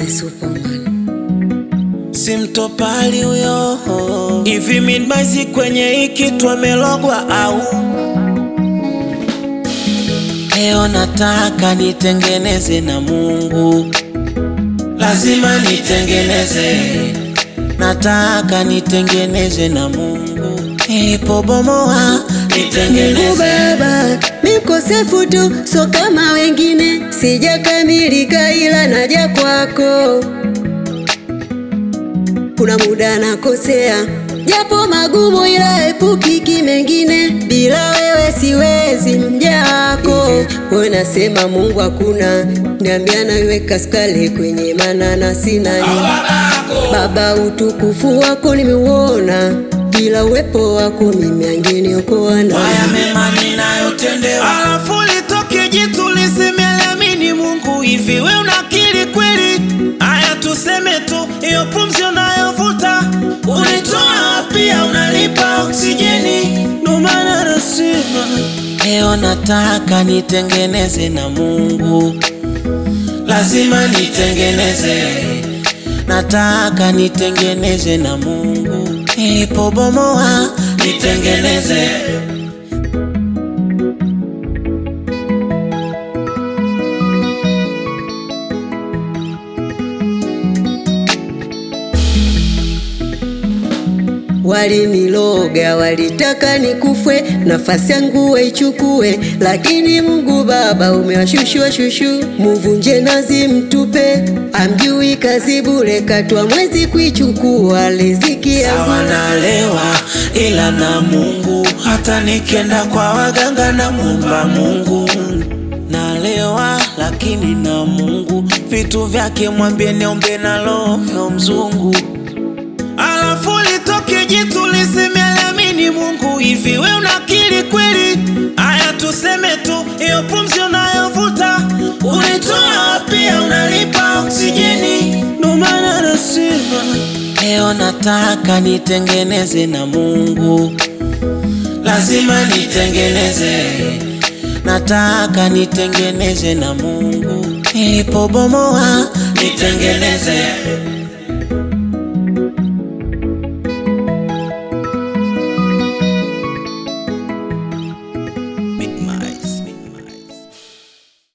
the Superman. Simtopali huyo. Hivi midmaizi kwenye hiki tumelogwa au? Leo nataka nitengeneze na Mungu, lazima nitengeneze. Nataka nitengeneze na Mungu, nilipobomoa nitengeneze. Mungu Baba, mikosefu tu, so kama wengine. Sijakamilika ila naja kwako. Kuna muda nakosea, japo magumu ila epukiki mengine. Bila wewe siwezi, mja wako. Wewe nasema Mungu hakuna, niambia na wewe kaskale kwenye manana sina ni. Baba, utukufu wako nimeuona, bila uwepo wako mimi angeniokoa na haya mema ninayotendewa. Alafu litoke jitu lisemeni Mungu, hivi wewe unakiri kweli? Haya tuseme tu, hiyo pumzi unayovuta unitoa wapi? Unalipa oksijeni? Ndo maana nasema leo nataka nitengeneze na Mungu, lazima nitengeneze. Nataka nitengeneze na Mungu, nilipobomoa nitengeneze. Waliniloga, walitaka nikufwe, nafasi yangu waichukue. Lakini Mungu Baba umewashushua shushu, muvunje nazi mtupe. Amjui kazi bure, katwa mwezi kuichukua riziki yangu. Sawa nalewa ila na Mungu, hata nikenda kwa waganga na muomba Mungu. Nalewa lakini na Mungu, vitu vyake mwambie niombe na roho mzungu. Alafu litoke jitu lisemeni Mungu, hivi wewe unakiri kweli? Haya tuseme tu, hiyo pumzi unayovuta unitoa wapi? Unalipa oksijeni? Ndo maana nasema leo nataka nitengeneze na Mungu, lazima nitengeneze. Nataka nitengeneze na Mungu, nilipobomoa nitengeneze.